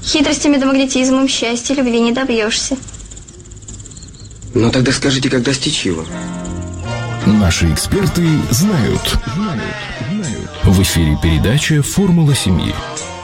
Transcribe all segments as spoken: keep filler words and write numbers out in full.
Хитростями да магнетизмом счастья, любви не добьешься. Ну тогда скажите, как достичь его? Наши эксперты знают. Знают, знают. В эфире передача «Формула семьи».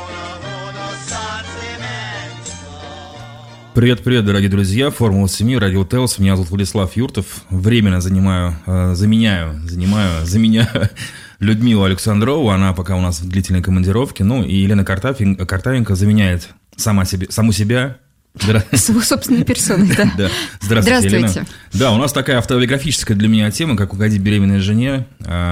Привет-привет, дорогие друзья. «Формула семьи», Радио Телс. Меня зовут Владислав Юртов. Временно занимаю, э, заменяю, занимаю, заменяю Людмилу Александрову. Она пока у нас в длительной командировке. Ну, и Елена Картавенко, Картавенко заменяет сама себе, саму себя. Свою собственную персону, да. Да. Здравствуйте, Здравствуйте. Елена. Да, у нас такая автобиографическая для меня тема, как угодить беременной жене.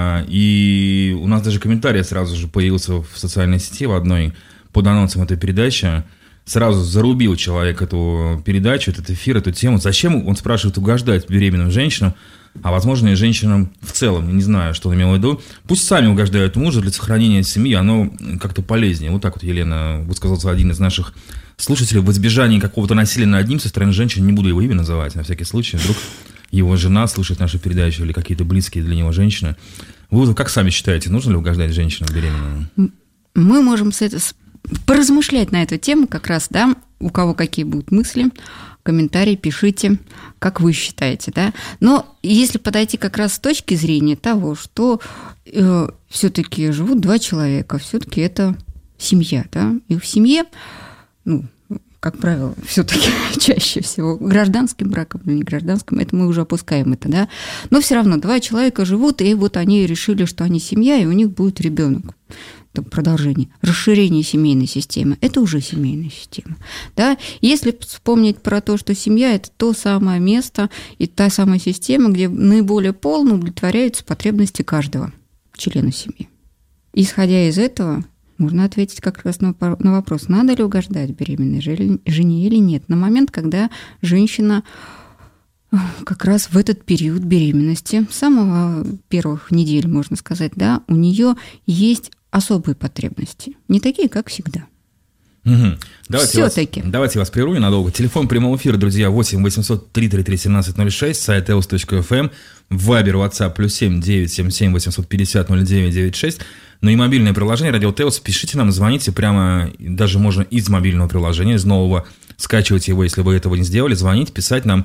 И у нас даже комментарий сразу же появился в социальной сети в одной под анонсом этой передачи. Сразу зарубил человек эту передачу, этот эфир, эту тему. Зачем, он спрашивает, угождать беременным женщинам, а возможно и женщинам в целом. Я не знаю, что он имел в виду. Пусть сами угождают мужу для сохранения семьи, оно как-то полезнее. Вот так вот, Елена, высказался один из наших слушателей. В избежании какого-то насилия над ним со стороны женщин, не буду его имя называть, на всякий случай. Вдруг его жена слушает нашу передачу или какие-то близкие для него женщины. Вы как сами считаете, нужно ли угождать женщинам беременным? Мы можем с этой... поразмышлять на эту тему как раз, да, у кого какие будут мысли, комментарии пишите, как вы считаете, да. Но если подойти как раз с точки зрения того, что э, все-таки живут два человека, все-таки это семья, да, и в семье, ну, как правило, все-таки чаще всего гражданским браком или не гражданским, это мы уже опускаем это, да, но все равно два человека живут, и вот они решили, что они семья, и у них будет ребенок. Продолжение, расширение семейной системы, это уже семейная система. Да? Если вспомнить про то, что семья – это то самое место и та самая система, где наиболее полно удовлетворяются потребности каждого члена семьи. Исходя из этого, можно ответить как раз на вопрос, надо ли угождать беременной жене или нет, на момент, когда женщина как раз в этот период беременности, с самого первых недель, можно сказать, да, у нее есть особые потребности, не такие, как всегда. Угу. Давайте Все-таки. Вас, давайте я вас прерву ненадолго. Телефон прямого эфира, друзья, восемь восемьсот три тридцать три семнадцать ноль шесть, сайт элс точка эф эм, Вайбер, WhatsApp, плюс семь девятьсот семьдесят семь восемьсот пятьдесят ноль девять девяносто шесть. Ну и мобильное приложение Радио Телс. Пишите нам, звоните прямо, даже можно из мобильного приложения, из нового, скачивать его, если вы этого не сделали, звонить, писать нам.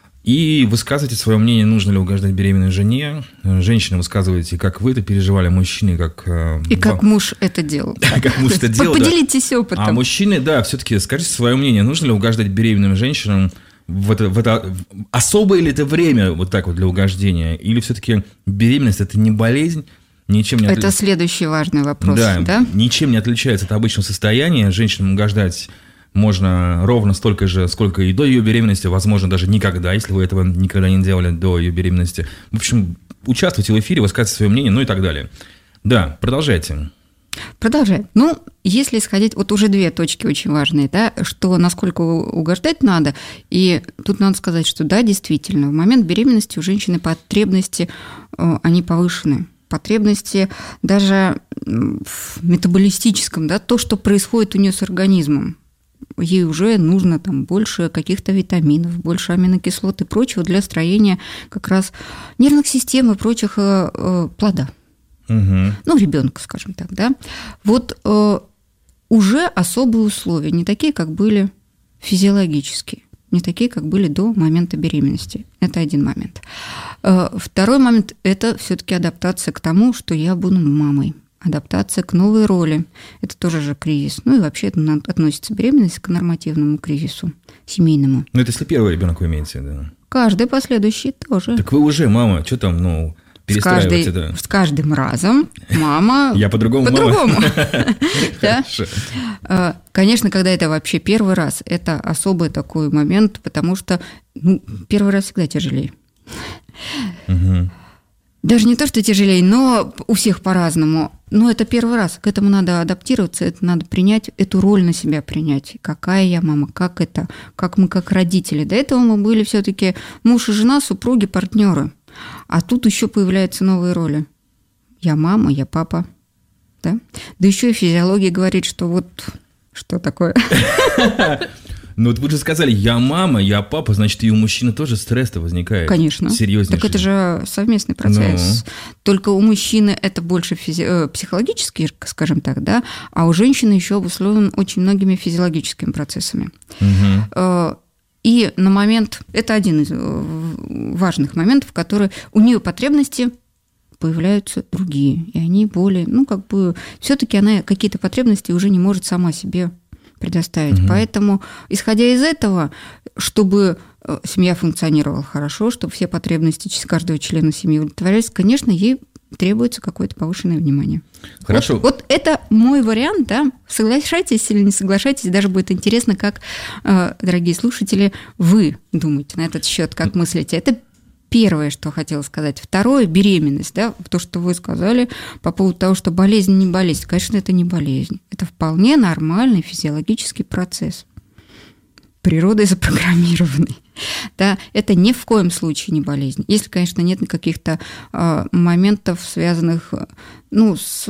И высказывайте свое мнение, нужно ли угождать беременной жене. Женщины, высказывайте, как вы это переживали, мужчины, как... И как муж это делал. Как муж это делал, поделитесь опытом. А мужчины, да, все-таки скажите свое мнение, нужно ли угождать беременным женщинам в это, в это особое ли это время вот так вот для угождения? Или все-таки беременность – это не болезнь? Ничем не это отли... следующий важный вопрос, да, да? Ничем не отличается от обычного состояния. Женщинам угождать можно ровно столько же, сколько и до ее беременности, возможно, даже никогда, если вы этого никогда не делали до ее беременности. В общем, участвуйте в эфире, высказывайте свое мнение, ну и так далее. Да, продолжайте. Продолжаем. Ну, если исходить, вот уже две точки очень важные, да, что насколько угождать надо, и тут надо сказать, что да, действительно, в момент беременности у женщины потребности, они повышены. Потребности даже в метаболистическом, да, то, что происходит у нее с организмом. Ей уже нужно там больше каких-то витаминов, больше аминокислот и прочего для строения как раз нервных систем и прочих э, э, плода. Угу. Ну, ребенка, скажем так, да. Вот э, уже особые условия, не такие, как были физиологические, не такие, как были до момента беременности. Это один момент. Э, второй момент – это все-таки адаптация к тому, что я буду мамой. Адаптация к новой роли. Это тоже же кризис. Ну и вообще это относится беременность к нормативному кризису, семейному. Ну это если первый ребенок вы имеете, да? Каждый последующий тоже. Так вы уже мама, что там, ну, перестраивать это? С каждым разом мама... Я по-другому По-другому. Конечно, когда это вообще первый раз, это особый такой момент, потому что первый раз всегда тяжелее. Даже не то, что тяжелее, но у всех по-разному. Но это первый раз. К этому надо адаптироваться, это надо принять, эту роль на себя принять. Какая я мама, как это, как мы как родители. До этого мы были все-таки муж и жена, супруги, партнеры. А тут еще появляются новые роли. Я мама, я папа. Да, да еще и физиология говорит, что вот что такое. Ну вот вы же сказали, я мама, я папа, значит, и у мужчины тоже стресс-то возникает. Конечно. Серьезнейший. Так это же совместный процесс. Ну. Только у мужчины это больше физи- психологический, скажем так, да, а у женщины еще обусловлен очень многими физиологическими процессами. Угу. И на момент, это один из важных моментов, который у нее потребности появляются другие, и они более, ну, как бы, все-таки она какие-то потребности уже не может сама себе предоставить. Угу. Поэтому, исходя из этого, чтобы семья функционировала хорошо, чтобы все потребности каждого члена семьи удовлетворялись, конечно, ей требуется какое-то повышенное внимание. Хорошо. Вот, вот это мой вариант, да. Соглашайтесь или не соглашайтесь, даже будет интересно, как, дорогие слушатели, вы думаете на этот счет, как мыслите. Это первое, что хотела сказать. Второе – беременность, да, то, что вы сказали по поводу того, что болезнь не болезнь. Конечно, это не болезнь. Это вполне нормальный физиологический процесс, природой запрограммированный. Да, это ни в коем случае не болезнь. Если, конечно, нет каких-то э, моментов, связанных ну, с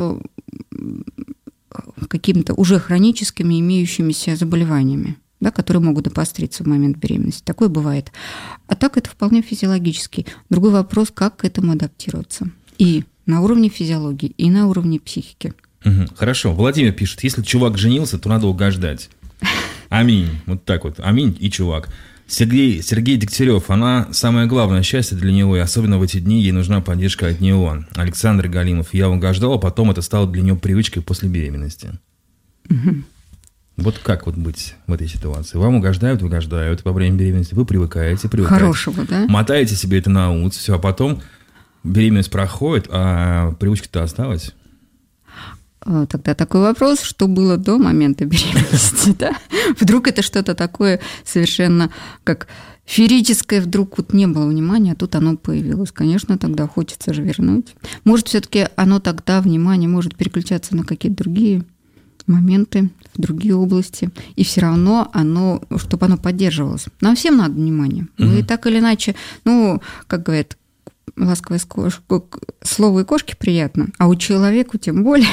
какими-то уже хроническими имеющимися заболеваниями, да, которые могут обостриться в момент беременности. Такое бывает. А так это вполне физиологически. Другой вопрос, как к этому адаптироваться. И на уровне физиологии, и на уровне психики. Угу. Хорошо. Владимир пишет, если чувак женился, то надо угождать. Аминь. Вот так вот. Аминь и чувак. Сергей, Сергей Дегтярев, она самое главное счастье для него, и особенно в эти дни ей нужна поддержка от него. Александр Галимов, я угождал, а потом это стало для него привычкой после беременности. Угу. Вот как вот быть в этой ситуации? Вам угождают, угождают во время беременности, вы привыкаете, привыкаете. Хорошего, да? Мотаете себе это на ус, все, а потом беременность проходит, а привычка-то осталась. Тогда такой вопрос, что было до момента беременности, да? Вдруг это что-то такое совершенно как феерическое, вдруг вот не было внимания, а тут оно появилось. Конечно, тогда хочется же вернуть. Может, все-таки оно тогда, внимание, может переключаться на какие-то другие моменты, в другие области, и все равно оно, чтобы оно поддерживалось. Нам всем надо внимание. Mm-hmm. Ну и так или иначе, ну, как говорят, ласковое слово и кошке приятно, а у человека тем более.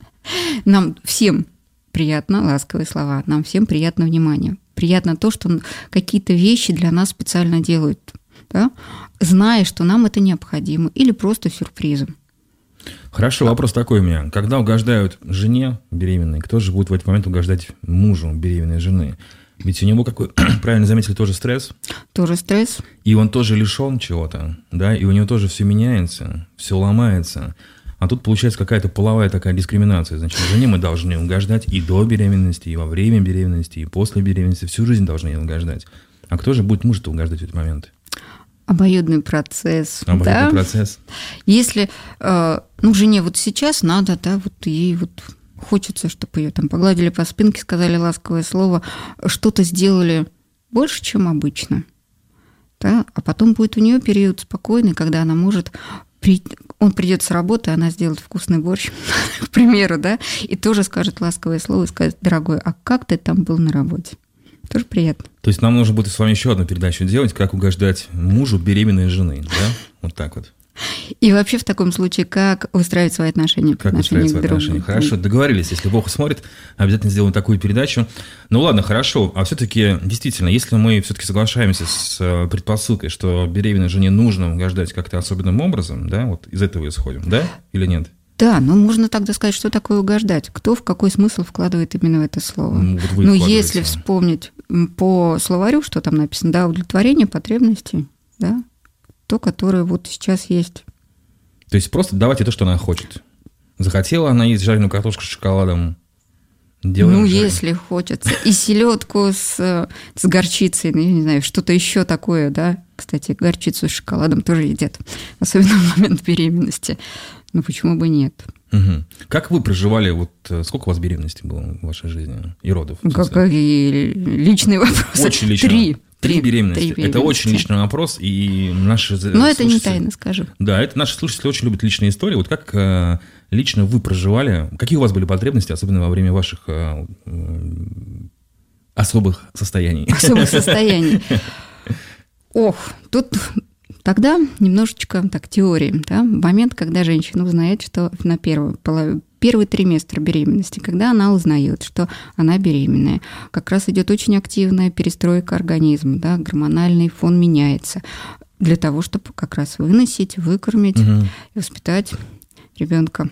Нам всем приятно ласковые слова, нам всем приятно внимание. Приятно то, что какие-то вещи для нас специально делают, да? Зная, что нам это необходимо, или просто сюрпризом. Хорошо, вопрос такой у меня. Когда угождают жене беременной, кто же будет в этот момент угождать мужу беременной жены? Ведь у него, как вы правильно заметили, тоже стресс. Тоже стресс. И он тоже лишен чего-то, да, и у него тоже все меняется, все ломается. А тут получается какая-то половая такая дискриминация. Значит, жене мы должны угождать и до беременности, и во время беременности, и после беременности. Всю жизнь должны ей угождать. А кто же будет мужу-то угождать в этот момент? Обоюдный процесс. Обоюдный да? процесс. Если, ну, жене вот сейчас надо, да, вот ей вот хочется, чтобы ее там погладили по спинке, сказали ласковое слово, что-то сделали больше, чем обычно. Да? А потом будет у нее период спокойный, когда она может... Он придет с работы, она сделает вкусный борщ, к примеру, да, и тоже скажет ласковое слово и скажет: дорогой, а как ты там был на работе? Тоже приятно. То есть нам нужно будет с вами еще одну передачу делать, как угождать мужу беременной жены, да? Вот так вот. И вообще в таком случае, как выстраивать свои отношения? Как выстраивать свои отношения? Хорошо, договорились. Если Бог смотрит, обязательно сделаем такую передачу. Ну ладно, хорошо. А все-таки, действительно, если мы все-таки соглашаемся с предпосылкой, что беременной жене нужно угождать как-то особенным образом, да, вот из этого исходим, да, или нет? Да, но можно тогда сказать, что такое угождать. Кто в какой смысл вкладывает именно в это слово? Ну, вот ну если вспомнить по словарю, что там написано, да, удовлетворение потребностей, да, то, которое вот сейчас есть. То есть просто давайте то, что она хочет. Захотела она есть жареную картошку с шоколадом. Делаем ну, жареную. Если хочется. И селедку с, с горчицей, ну, я не знаю, что-то еще такое, да. Кстати, горчицу с шоколадом тоже едят, особенно в момент беременности. Ну, почему бы нет? Угу. Как вы проживали, вот сколько у вас беременности было в вашей жизни и родов? Какие личные вопросы? Очень личные. Три. Три беременности. Три беременности. Это очень личный вопрос, и наши слушатели... Но это не тайна, скажу. Да, это наши слушатели очень любят личные истории. Вот как э, лично вы проживали, какие у вас были потребности, особенно во время ваших э, э, особых состояний? Особых состояний. Ох, тут тогда немножечко так теории. Да? Момент, когда женщина узнает, что на первую, первый триместр беременности, когда она узнает, что она беременная, как раз идет очень активная перестройка организма, да, гормональный фон меняется для того, чтобы как раз выносить, выкормить угу. и воспитать ребенка.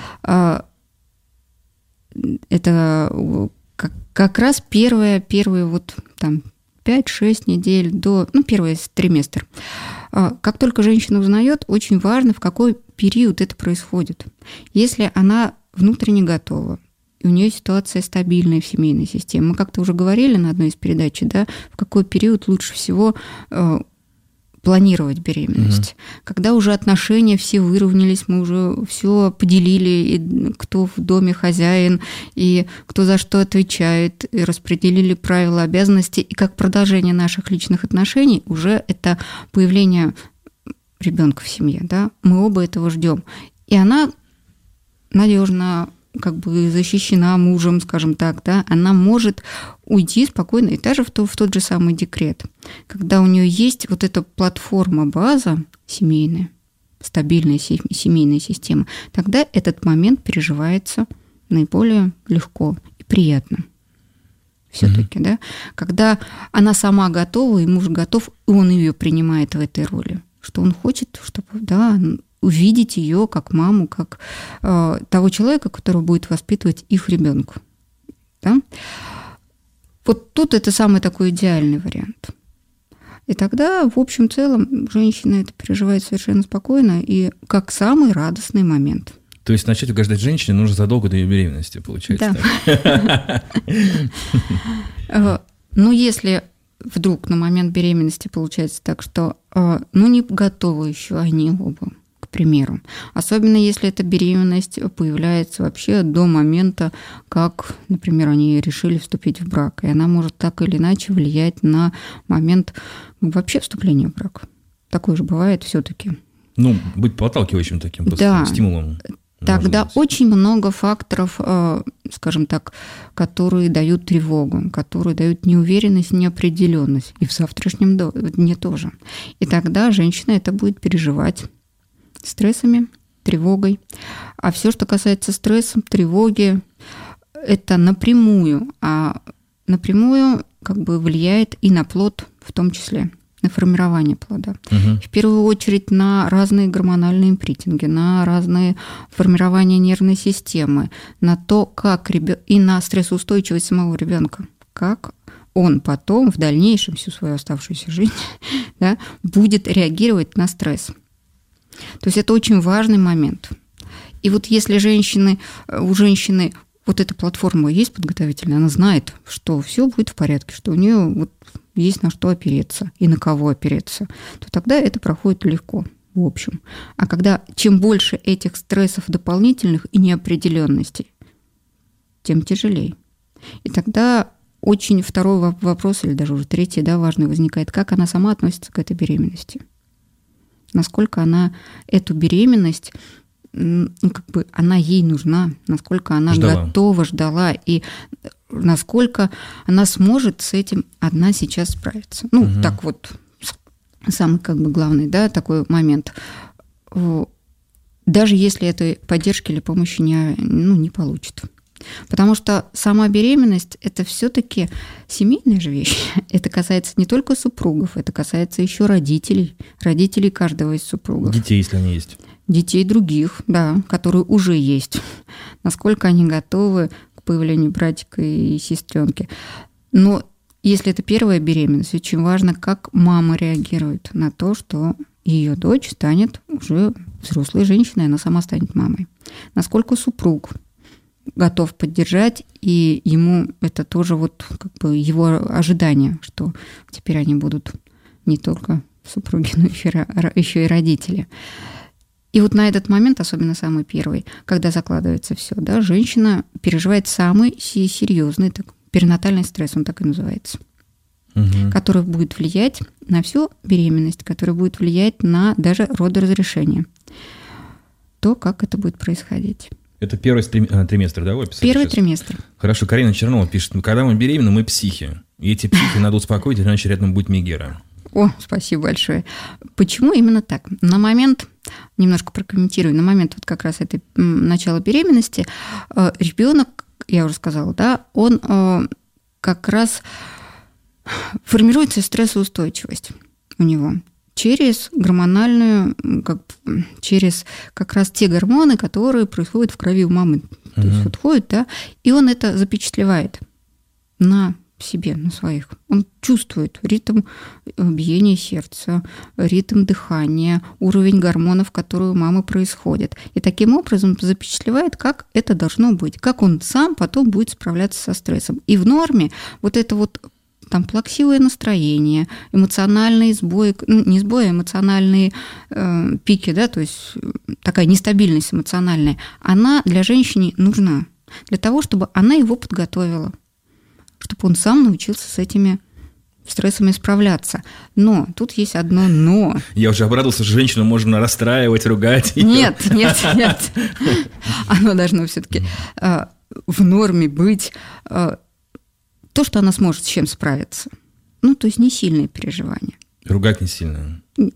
Это как раз первые, первые вот там пять-шесть недель до, ну, первый триместр. Как только женщина узнает, очень важно, в какой период это происходит. Если она внутренне готова, и у нее ситуация стабильная в семейной системе, мы как-то уже говорили на одной из передач, да, в какой период лучше всего э, планировать беременность. Угу. Когда уже отношения все выровнялись, мы уже все поделили, и кто в доме хозяин, и кто за что отвечает, и распределили правила, обязанности, и как продолжение наших личных отношений уже это появление ребенка в семье, да, мы оба этого ждем. И она надежно как бы защищена мужем, скажем так, да, она может уйти спокойно и даже в, то, в тот же самый декрет, когда у нее есть вот эта платформа, база семейная, стабильная семейная система, тогда этот момент переживается наиболее легко и приятно. Все-таки, mm-hmm. да, когда она сама готова, и муж готов, и он ее принимает в этой роли, что он хочет, чтобы, да, увидеть ее как маму, как э, того человека, который будет воспитывать их ребенка. Да? Вот тут это самый такой идеальный вариант. И тогда, в общем целом, женщина это переживает совершенно спокойно и как самый радостный момент. То есть начать угождать женщине нужно задолго до ее беременности, получается. Да. Но если вдруг на момент беременности получается так, что ну не готовы еще они оба, к примеру. Особенно если эта беременность появляется вообще до момента, как, например, они решили вступить в брак. И она может так или иначе влиять на момент вообще вступления в брак. Такое же бывает все-таки. Ну, быть подталкивающим таким да. стимулом. Тогда очень много факторов, скажем так, которые дают тревогу, которые дают неуверенность, неопределенность. И в завтрашнем дне тоже. И тогда женщина это будет переживать стрессами, тревогой. А все, что касается стресса, тревоги, это напрямую, а напрямую как бы влияет и на плод в том числе, на формирование плода. Угу. В первую очередь на разные гормональные импринтинги, на разные формирования нервной системы, на то, как ребё... и на стрессоустойчивость самого ребенка, как он потом в дальнейшем всю свою оставшуюся жизнь да, будет реагировать на стресс. То есть это очень важный момент. И вот если женщины, у женщины вот эта платформа есть подготовительная, она знает, что все будет в порядке, что у нее вот есть на что опереться и на кого опереться, то тогда это проходит легко, в общем. А когда чем больше этих стрессов дополнительных и неопределенностей, тем тяжелее. И тогда очень второй вопрос, или даже уже третий, да, важный возникает, как она сама относится к этой беременности. Насколько она эту беременность, ну, как бы она ей нужна, насколько она ждала. готова, ждала, и насколько она сможет с этим одна сейчас справиться. Ну, угу. так вот, самый как бы главный, да, такой момент. Даже если этой поддержки или помощи не, ну, не получит. Потому что сама беременность – это все-таки семейная же вещь. Это касается не только супругов, это касается еще родителей, родителей каждого из супругов. Детей, если они есть. Детей других, да, которые уже есть. Насколько они готовы к появлению братика и сестренки. Но если это первая беременность, очень важно, как мама реагирует на то, что ее дочь станет уже взрослой женщиной, она сама станет мамой. Насколько супруг готов поддержать, и ему это тоже вот как бы его ожидание, что теперь они будут не только супруги, но еще, еще и родители. И вот на этот момент, особенно самый первый, когда закладывается все, да, женщина переживает самый серьезный так, перинатальный стресс, он так и называется, угу. который будет влиять на всю беременность, который будет влиять на даже родоразрешение, то, как это будет происходить. Это первый триместр, да, вы описали? Первый сейчас? триместр. Хорошо, Карина Чернова пишет, когда мы беременны, мы психи. И эти психи надо успокоить, иначе рядом будет Мегера. О, спасибо большое. Почему именно так? На момент, немножко прокомментирую, на момент вот как раз этой начала беременности ребенок, я уже сказала, да, он как раз формируется стрессоустойчивость у него через гормональную, как, через как раз те гормоны, которые происходят в крови у мамы. То есть вот ходит, да, и он это запечатлевает на себе, на своих. Он чувствует ритм биения сердца, ритм дыхания, уровень гормонов, которые у мамы происходят. И таким образом запечатлевает, как это должно быть, как он сам потом будет справляться со стрессом. И в норме вот это вот там плаксивое настроение, эмоциональные сбои, ну, не сбои, а эмоциональные э, пики, да, то есть такая нестабильность эмоциональная, она для женщины нужна, для того, чтобы она его подготовила, чтобы он сам научился с этими стрессами справляться. Но тут есть одно «но». Я уже обрадовался, что женщину можно расстраивать, ругать. Нет, нет, нет. Оно должно все-таки э, в норме быть... Э, то, что она сможет с чем справиться. Ну, то есть не сильные переживания. Ругать не сильно. Не,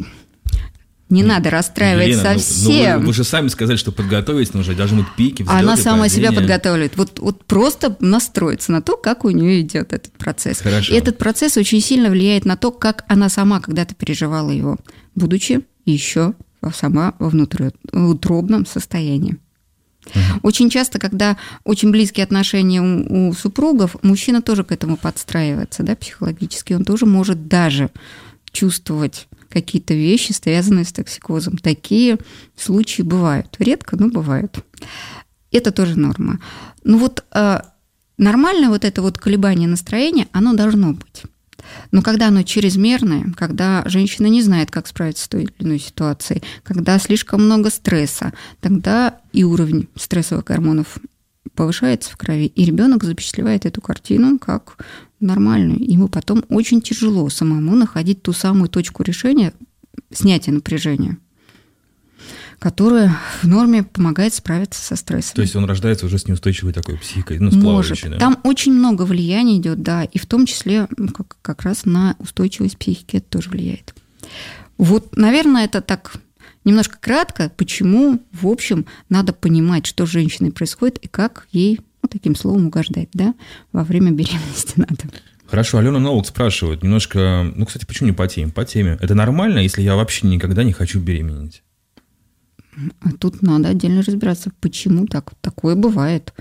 не надо расстраивать Елена, совсем. Ну, вы, вы же сами сказали, что подготовить нужно, должны быть пики, взлеты, Она сама падения. себя подготавливает. Вот, вот просто настроиться на то, как у нее идет этот процесс. Хорошо. И этот процесс очень сильно влияет на то, как она сама когда-то переживала его, будучи еще сама во внутриутробном состоянии. Uh-huh. Очень часто, когда очень близкие отношения у, у супругов, мужчина тоже к этому подстраивается, да, психологически. Он тоже может даже чувствовать какие-то вещи, связанные с токсикозом. Такие случаи бывают. Редко, но бывают. Это тоже норма. Ну вот э, нормальное вот это вот колебание настроения, оно должно быть. Но когда оно чрезмерное, когда женщина не знает, как справиться с той или иной ситуацией, когда слишком много стресса, тогда и уровень стрессовых гормонов повышается в крови, и ребенок запечатлевает эту картину как нормальную. Ему потом очень тяжело самому находить ту самую точку решения, снятия напряжения, которая в норме помогает справиться со стрессом. То есть он рождается уже с неустойчивой такой психикой, ну, с Может. плавающей, да? Там очень много влияния идет, да, и в том числе как, как раз на устойчивость психики это тоже влияет. Вот, наверное, это так немножко кратко, почему, в общем, надо понимать, что с женщиной происходит и как ей, ну, таким словом угождать, да, во время беременности надо. Хорошо, Алена Ноут спрашивает немножко, ну, кстати, почему не по теме? По теме. Это нормально, если я вообще никогда не хочу беременеть? А тут надо отдельно разбираться, почему так. Такое бывает.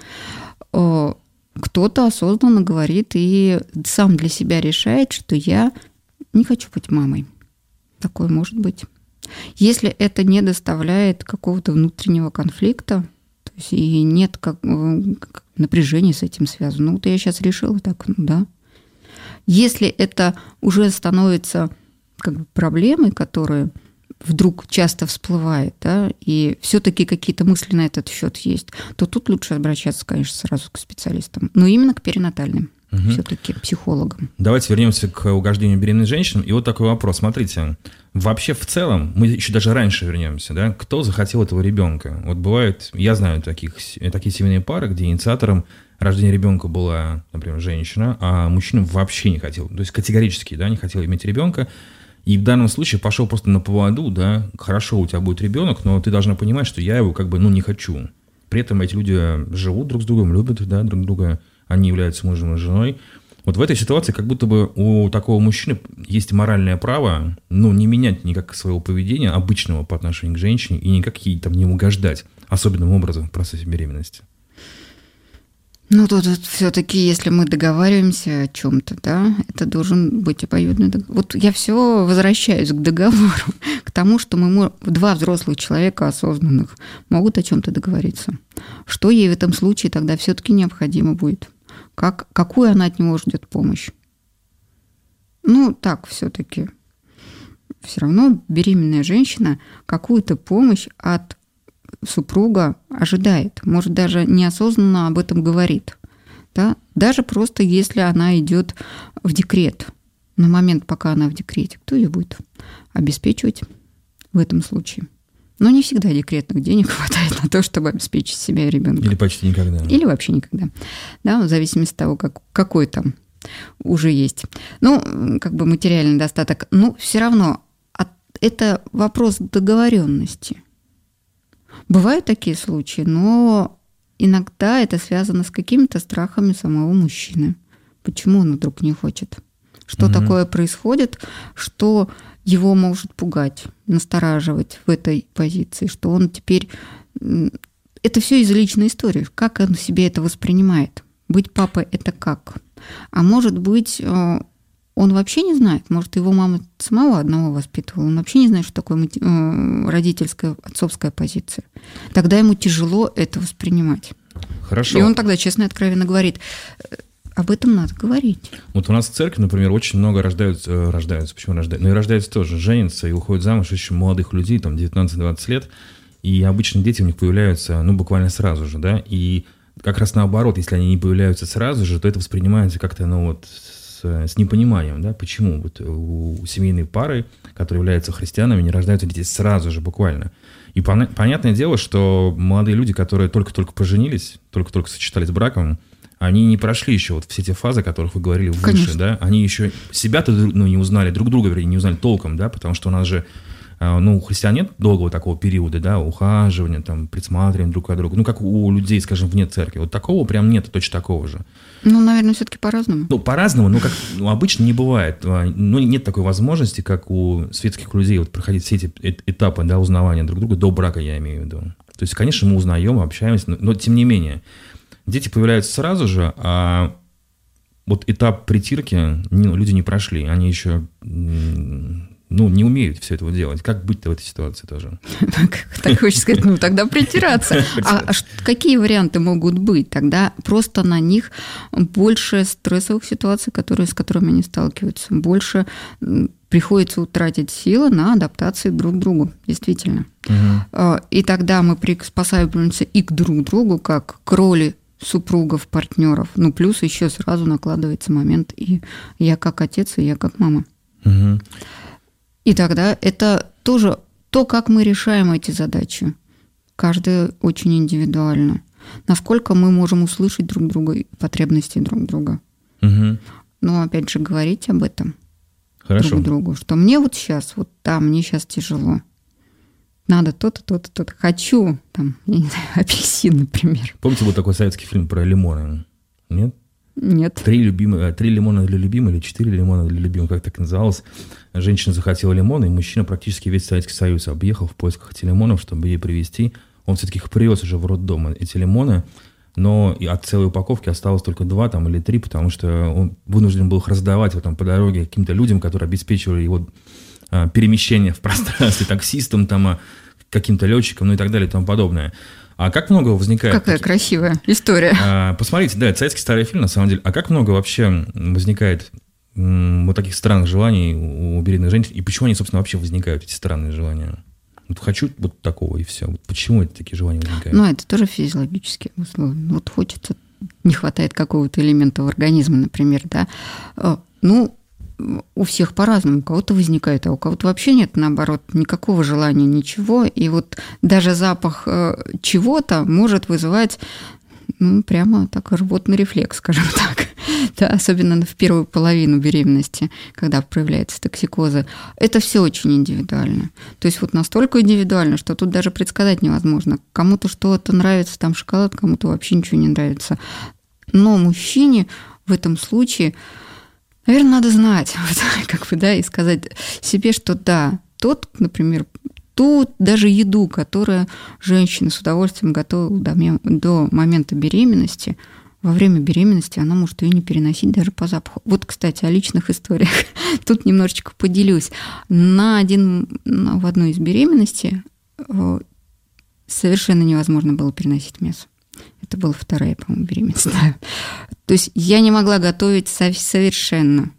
Кто-то осознанно говорит и сам для себя решает, что я не хочу быть мамой. Такое может быть. Если это не доставляет какого-то внутреннего конфликта, то есть и нет как, как напряжения с этим связано, ну вот я сейчас решила так, ну да. Если это уже становится как бы проблемой, которая вдруг часто всплывает, да, и все-таки какие-то мысли на этот счет есть, то тут лучше обращаться, конечно, сразу к специалистам, но именно к перинатальным, угу. все-таки психологам. Давайте вернемся к угождению беременных женщин. И вот такой вопрос. Смотрите, вообще в целом, мы еще даже раньше вернемся, да, кто захотел этого ребенка? Вот бывает, я знаю таких, такие семейные пары, где инициатором рождения ребенка была, например, женщина, а мужчина вообще не хотел, то есть категорически, да, не хотел иметь ребенка. И в данном случае пошел просто на поводу, да, хорошо, у тебя будет ребенок, но ты должна понимать, что я его как бы, ну, не хочу. При этом эти люди живут друг с другом, любят, да, друг друга, они являются мужем и женой. Вот в этой ситуации как будто бы у такого мужчины есть моральное право, ну, не менять никак своего поведения обычного по отношению к женщине и никак ей там не угождать особенным образом в процессе беременности. Ну, тут, тут все-таки, если мы договариваемся о чем-то, да, это должен быть обоюдный договор. Вот я все возвращаюсь к договору, к тому, что мы, два взрослых человека осознанных могут о чем-то договориться. Что ей в этом случае тогда все-таки необходимо будет? Как, какую она от него ждет помощь? Ну, так все-таки. Все равно беременная женщина какую-то помощь от супруга ожидает, может, даже неосознанно об этом говорит. Да? Даже просто если она идет в декрет, на момент, пока она в декрете, кто ее будет обеспечивать в этом случае? Но не всегда декретных денег хватает на то, чтобы обеспечить себя и ребенка. Или почти никогда. Или вообще никогда. Да, в зависимости от того, как, какой там уже есть. Ну, как бы материальный достаток. Но все равно это вопрос договоренности. Бывают такие случаи, но иногда это связано с какими-то страхами самого мужчины. Почему он вдруг не хочет? Что mm-hmm. такое происходит, что его может пугать, настораживать в этой позиции, что он теперь... Это все из личной истории. Как он себе это воспринимает? Быть папой – это как? А может быть, он вообще не знает. Может, его мама самого одного воспитывала. Он вообще не знает, что такое родительская, отцовская позиция. Тогда ему тяжело это воспринимать. Хорошо. И он тогда честно и откровенно говорит, об этом надо говорить. Вот у нас в церкви, например, очень много рождаются, рождаются, почему рождаются? Ну и рождаются тоже, женятся и уходят замуж еще молодых людей, там девятнадцать-двадцать лет, и обычно дети у них появляются, ну, буквально сразу же, да, и как раз наоборот, если они не появляются сразу же, то это воспринимается как-то, ну, вот, с, с непониманием, да, почему вот у семейной пары, которые являются христианами, не рождаются дети сразу же, буквально. И пон- понятное дело, что молодые люди, которые только-только поженились, только-только сочетались браком, они не прошли еще вот все те фазы, о которых вы говорили выше, Конечно. Да, они еще себя-то, ну, не узнали, друг друга, вернее, не узнали толком, да, потому что у нас же, ну, у христиан нет долгого такого периода, да, ухаживания, там, присматривания друг к другу, ну, как у людей, скажем, вне церкви, вот такого прям нет, точно такого же. Ну, наверное, все-таки по-разному. Ну, по-разному, но как ну, обычно не бывает, ну, нет такой возможности, как у светских людей, вот проходить все эти этапы, да, узнавания друг друга, до брака, я имею в виду. То есть, конечно, мы узнаем, общаемся, но, но тем не менее, дети появляются сразу же, а вот этап притирки ну, люди не прошли. Они еще ну, не умеют все этого делать. Как быть-то в этой ситуации тоже? Так хочется сказать, ну тогда притираться. А какие варианты могут быть? Тогда просто на них больше стрессовых ситуаций, которые, с которыми они сталкиваются. Больше приходится утратить силы на адаптации друг к другу. Действительно. Угу. И тогда мы приспосабливаемся и к друг другу, как к роли супругов, партнеров. Ну, плюс еще сразу накладывается момент и я как отец, и я как мама. Угу. И тогда это тоже то, как мы решаем эти задачи. Каждый очень индивидуально. Насколько мы можем услышать друг друга и потребности друг друга. Угу. Но опять же говорить об этом Хорошо. друг другу, что мне вот сейчас, вот да, мне сейчас тяжело. Надо то-то, то-то, то-то. Хочу, там, я не знаю, апельсин, например. Помните, был такой советский фильм про лимоны? Нет? Нет. Три, любимые, три лимона для любимой или четыре лимона для любимой, как так называлось. Женщина захотела лимона, и мужчина практически весь Советский Союз объехал в поисках этих лимонов, чтобы ей привезти. Он все-таки их привез уже в роддом, эти лимоны, но и от целой упаковки осталось только два там, или три, потому что он вынужден был их раздавать вот, там, по дороге каким-то людям, которые обеспечивали его а, перемещение в пространстве, таксистам, там, каким-то летчикам, ну и так далее и тому подобное. А как много возникает... Какая таких... красивая история. А, посмотрите, да, это советский старый фильм, на самом деле. А как много вообще возникает м, вот таких странных желаний у беременных женщин? И почему они, собственно, вообще возникают, эти странные желания? Вот хочу вот такого, и все. Вот почему эти такие желания возникают? Ну, это тоже физиологические условия. Вот хочется, не хватает какого-то элемента в организме, например, да. Ну, у всех по-разному. У кого-то возникает, а у кого-то вообще нет, наоборот, никакого желания, ничего. И вот даже запах чего-то может вызывать, ну, прямо так рвотный рефлекс, скажем так. Да, особенно в первую половину беременности, когда проявляются токсикозы. Это все очень индивидуально. То есть вот настолько индивидуально, что тут даже предсказать невозможно. Кому-то что-то нравится, там шоколад, кому-то вообще ничего не нравится. Но мужчине в этом случае... Наверное, надо знать, вот, как бы, да, и сказать себе, что да, тот, например, ту даже еду, которую женщина с удовольствием готовила до, до момента беременности, во время беременности она может ее не переносить даже по запаху. Вот, кстати, о личных историях. Тут немножечко поделюсь. На один, в одной из беременностей совершенно невозможно было переносить мясо. Это была вторая, по-моему, беременность. Да. То есть я не могла готовить совершенно.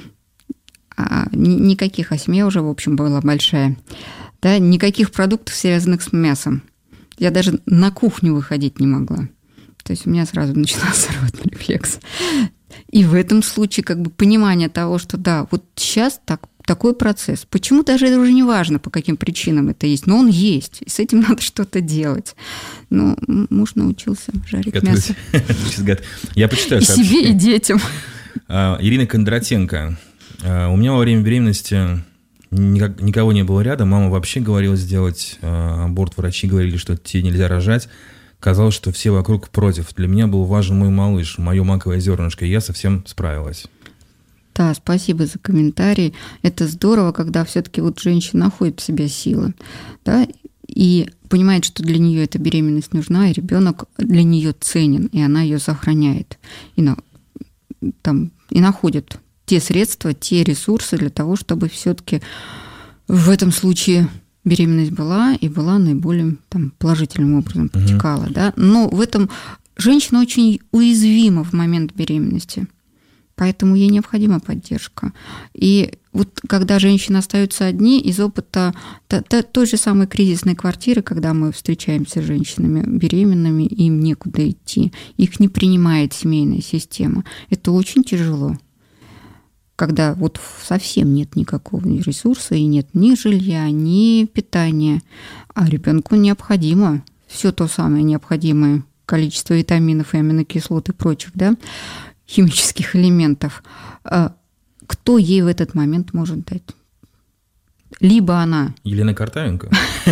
А никаких, а семья уже, в общем, была большая. Да, никаких продуктов, связанных с мясом. Я даже на кухню выходить не могла. То есть у меня сразу начинался рвотный рефлекс. И в этом случае как бы понимание того, что да, вот сейчас так, такой процесс. Почему даже это уже не важно, по каким причинам это есть, но он есть, и с этим надо что-то делать. Ну, муж научился жарить Готовить. мясо. Я почитаю и себе, и детям. А, Ирина Кондратенко. А, У меня во время беременности никак- никого не было рядом. Мама вообще говорила сделать а, аборт. Врачи говорили, что тебе нельзя рожать. Казалось, что все вокруг против. Для меня был важен мой малыш, мое маковое зернышко, и я совсем справилась. Да, спасибо за комментарий. Это здорово, когда все-таки вот женщина находит в себе силы, да, и понимает, что для нее эта беременность нужна, и ребенок для нее ценен, и она ее сохраняет. И, на, там, и находит те средства, те ресурсы для того, чтобы все-таки в этом случае беременность была и была наиболее там, положительным образом протекала. Угу. Да? Но в этом женщина очень уязвима в момент беременности. Поэтому ей необходима поддержка. И вот когда женщины остаются одни, из опыта то, то, той же самой кризисной квартиры, когда мы встречаемся с женщинами беременными, им некуда идти, их не принимает семейная система. Это очень тяжело. Когда вот совсем нет никакого ресурса, и нет ни жилья, ни питания, а ребенку необходимо все то самое необходимое количество витаминов и аминокислот и прочих, да, химических элементов, кто ей в этот момент может дать? Либо она... Елена Картавенко.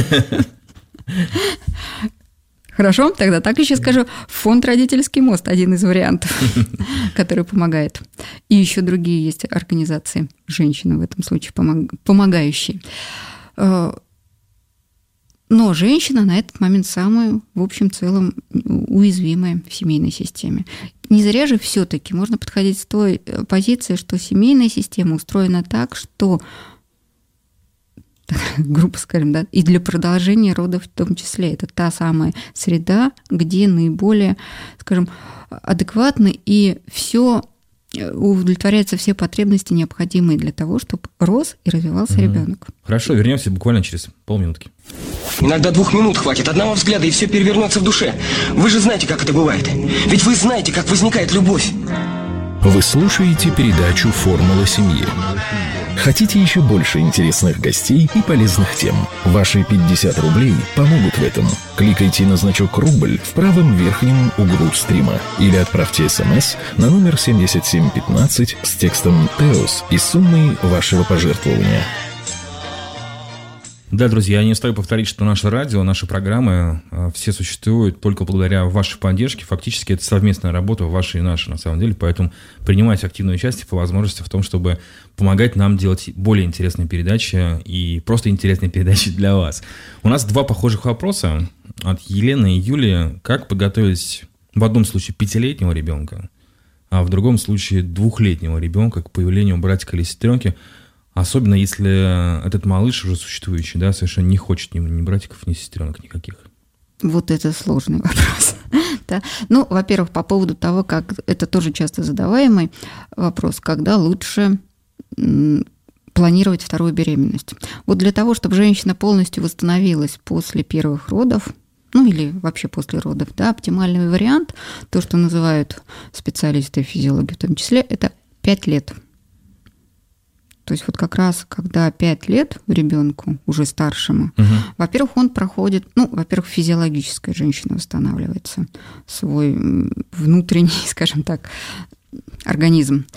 Хорошо, тогда так еще скажу. Фонд «Родительский мост» – один из вариантов, который помогает. И еще другие есть организации, женщины в этом случае помогающие. Но женщина на этот момент самая, в общем целом, уязвимая в семейной системе. Не зря же все-таки можно подходить с той позиции, что семейная система устроена так, что, грубо скажем, да, и для продолжения родов в том числе. Это та самая среда, где наиболее, скажем, адекватно и все удовлетворяются все потребности, необходимые для того, чтобы рос и развивался mm-hmm. ребенок. Хорошо, вернемся буквально через полминутки. Иногда двух минут хватит, одного взгляда, и все перевернется в душе. Вы же знаете, как это бывает. Ведь вы знаете, как возникает любовь. Вы слушаете передачу «Формула семьи». Хотите еще больше интересных гостей и полезных тем? Ваши пятьдесят рублей помогут в этом. Кликайте на значок «Рубль» в правом верхнем углу стрима или отправьте смс на номер семьдесят семь пятнадцать с текстом «ТЭОС» и суммой вашего пожертвования. Да, друзья, я не устаю повторить, что наше радио, наши программы э, все существуют только благодаря вашей поддержке. Фактически это совместная работа ваша и наша, на самом деле. Поэтому принимайте активное участие по возможности в том, чтобы помогать нам делать более интересные передачи и просто интересные передачи для вас. У нас два похожих вопроса от Елены и Юлии. Как подготовить в одном случае пятилетнего ребенка, а в другом случае двухлетнего ребенка к появлению братика или сестренки? Особенно если этот малыш уже существующий, да, совершенно не хочет ни, ни братиков, ни сестренок никаких. Вот это сложный вопрос. Да? Ну, во-первых, по поводу того, как это тоже часто задаваемый вопрос, когда лучше планировать вторую беременность. Вот для того, чтобы женщина полностью восстановилась после первых родов, ну или вообще после родов, да, оптимальный вариант, то, что называют специалисты физиологии в том числе, это пять лет. То есть вот как раз, когда пять лет ребенку, уже старшему, угу. во-первых, он проходит, ну, во-первых, физиологическая женщина восстанавливается, свой внутренний, скажем так, организм.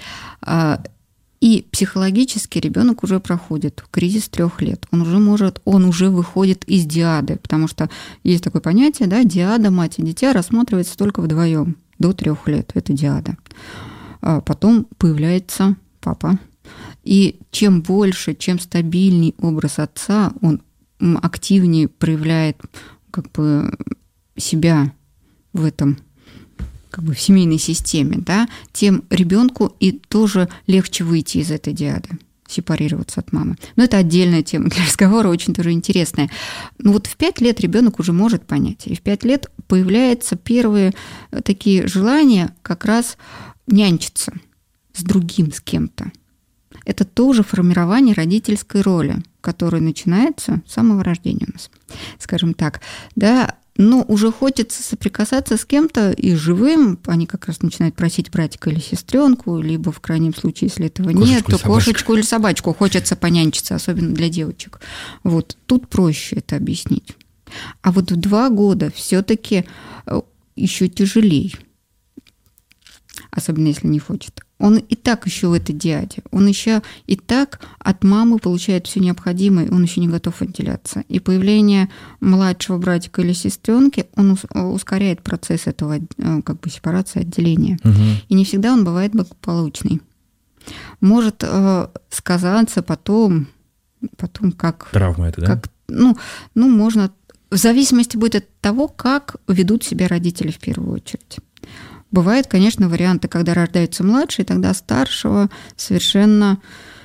И психологически ребенок уже проходит кризис трех лет. Он уже может, он уже выходит из диады, потому что есть такое понятие, да, диада, мать и дитя рассматривается только вдвоем до трех лет. Это диада. А потом появляется папа. И чем больше, чем стабильней образ отца, он активнее проявляет как бы себя в этом, как бы в семейной системе, да, тем ребенку и тоже легче выйти из этой диады, сепарироваться от мамы. Но это отдельная тема для разговора, очень тоже интересная. Но вот в пять лет ребенок уже может понять, и в пять лет появляются первые такие желания как раз нянчиться с другим, с кем-то. Это тоже формирование родительской роли, которое начинается с самого рождения у нас, скажем так. Да, но уже хочется соприкасаться с кем-то и живым. Они как раз начинают просить братика или сестренку, либо в крайнем случае, если этого кошечку нет, то кошечку или собачку. Хочется понянчиться, особенно для девочек. Вот тут проще это объяснить. А вот в два года все-таки еще тяжелее. Особенно если не хочет. Он и так еще в этой диаде. Он еще и так от мамы получает все необходимое, он еще не готов отделяться. И появление младшего братика или сестренки, он ускоряет процесс этого как бы сепарации, отделения. Угу. И не всегда он бывает благополучный. Может э, сказаться потом, потом как... Травма это, да? Как, ну, ну, можно... В зависимости будет от того, как ведут себя родители в первую очередь. Бывают, конечно, варианты, когда рождаются младшие, тогда старшего совершенно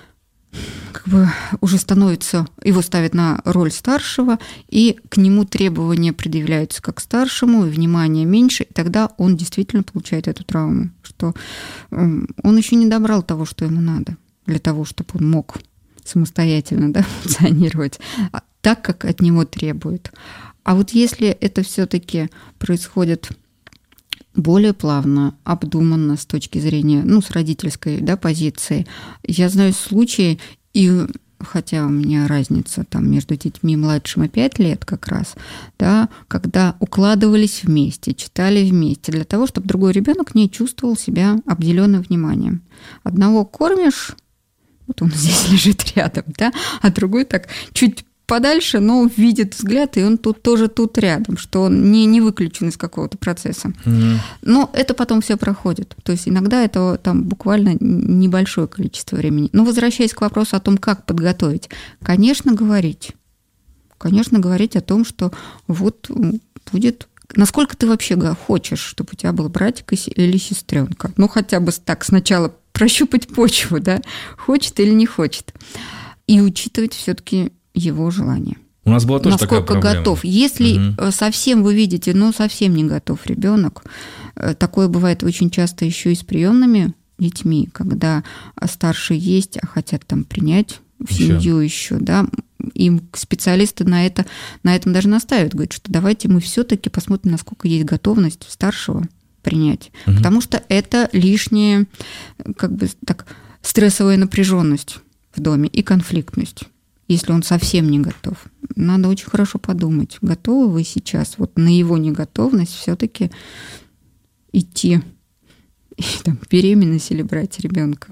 как бы уже становится, его ставят на роль старшего, и к нему требования предъявляются как старшему, и внимания меньше, и тогда он действительно получает эту травму, что он еще не добрал того, что ему надо, для того, чтобы он мог самостоятельно, да, функционировать так, как от него требуют. А вот если это все-таки происходит более плавно, обдуманно с точки зрения, ну, с родительской, да, позиции. Я знаю случаи, и хотя у меня разница там между детьми младшим и пять лет как раз, да, когда укладывались вместе, читали вместе, для того, чтобы другой ребенок не чувствовал себя обделенным вниманием. Одного кормишь, вот он здесь лежит рядом, да, а другой так чуть подальше, но видит взгляд, и он тут тоже тут рядом, что он не, не выключен из какого-то процесса. Mm-hmm. Но это потом все проходит. То есть иногда это там буквально небольшое количество времени. Но возвращаясь к вопросу о том, как подготовить, конечно, говорить. Конечно, говорить о том, что вот будет... Насколько ты вообще хочешь, чтобы у тебя был братик или сестренка? Ну, хотя бы так сначала прощупать почву, да, хочет или не хочет. И учитывать все-таки его желание. У нас была тоже насколько такая проблема. Готов. Если угу. совсем вы видите, ну, совсем не готов ребенок, такое бывает очень часто еще и с приемными детьми, когда старшие есть, а хотят там принять в семью еще, да, им специалисты на, это, на этом даже настаивают, говорят, что давайте мы все-таки посмотрим, насколько есть готовность старшего принять, угу. потому что это лишняя, как бы так, стрессовая напряженность в доме и конфликтность. Если он совсем не готов. Надо очень хорошо подумать, готовы вы сейчас вот на его неготовность все-таки идти там, беременность или брать ребенка.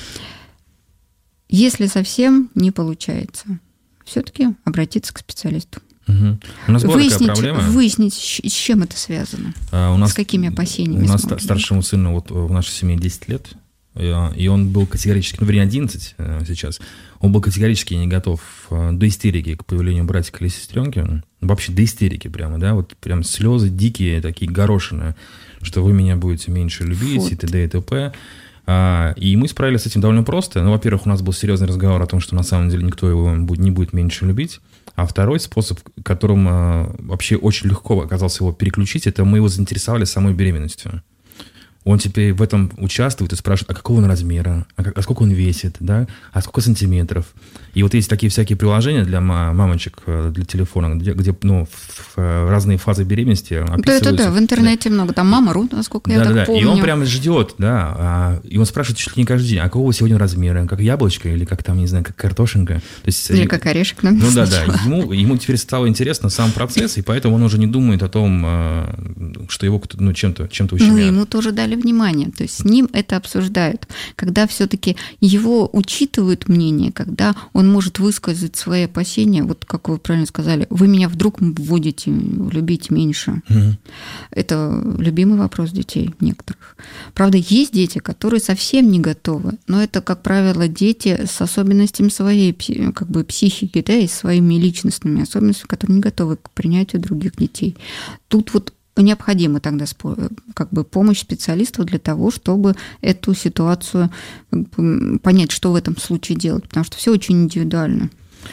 Если совсем не получается, все-таки обратиться к специалисту. Угу. У нас была выяснить, такая проблема. Выяснить, с чем это связано, а у нас, с какими опасениями. У нас старшему сыну вот, в нашей семье десять лет, и он был категорически, ну, вернее, одиннадцать сейчас, он был категорически не готов до истерики к появлению братика или сестренки, вообще до истерики прямо, да, вот прям слезы дикие, такие горошины, что вы меня будете меньше любить, вот. И т.д. и т.п. И мы справились с этим довольно просто. Ну, во-первых, у нас был серьезный разговор о том, что на самом деле никто его не будет меньше любить. А второй способ, которым вообще очень легко оказалось его переключить, это мы его заинтересовали самой беременностью. Он теперь в этом участвует и спрашивает, а какого он размера, а, как, а сколько он весит, да, а сколько сантиметров. И вот есть такие всякие приложения для мамочек, для телефона, где, где ну, в, в разные фазы беременности описываются. Да, это да, в интернете да. много. Там Мама.ру, насколько я да, так да, помню. И он прям ждет, да, а, и он спрашивает чуть ли не каждый день, а какого сегодня размера, как яблочко или как там, не знаю, как картошинка. То есть, или как орешек. Ну да, да, ему, ему теперь стало интересно сам процесс, и поэтому он уже не думает о том, что его ну, чем-то, чем-то ущемляют. Ну, ему тоже дали внимание, то есть с ним это обсуждают. Когда все-таки его учитывают мнение, когда он может высказать свои опасения, вот как вы правильно сказали, вы меня вдруг будете любить меньше. Mm-hmm. Это любимый вопрос детей некоторых. Правда, есть дети, которые совсем не готовы, но это, как правило, дети с особенностями своей как бы, психики, да, и своими личностными особенностями, которые не готовы к принятию других детей. Тут вот необходима тогда как бы, помощь специалистов для того, чтобы эту ситуацию как бы, понять, что в этом случае делать, потому что все очень индивидуально.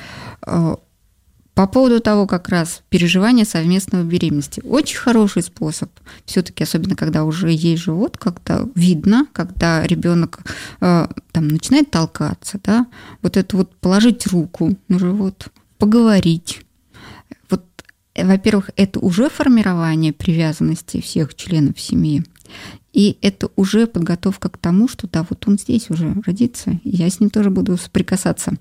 По поводу того, как раз переживания совместного беременности. Очень хороший способ. Все-таки, особенно когда уже есть живот, когда видно, когда ребенок там начинает толкаться, да, вот это вот положить руку на живот, поговорить. Вот, во-первых, это уже формирование привязанности всех членов семьи. И это уже подготовка к тому, что да, вот он здесь уже родится, и я с ним тоже буду соприкасаться.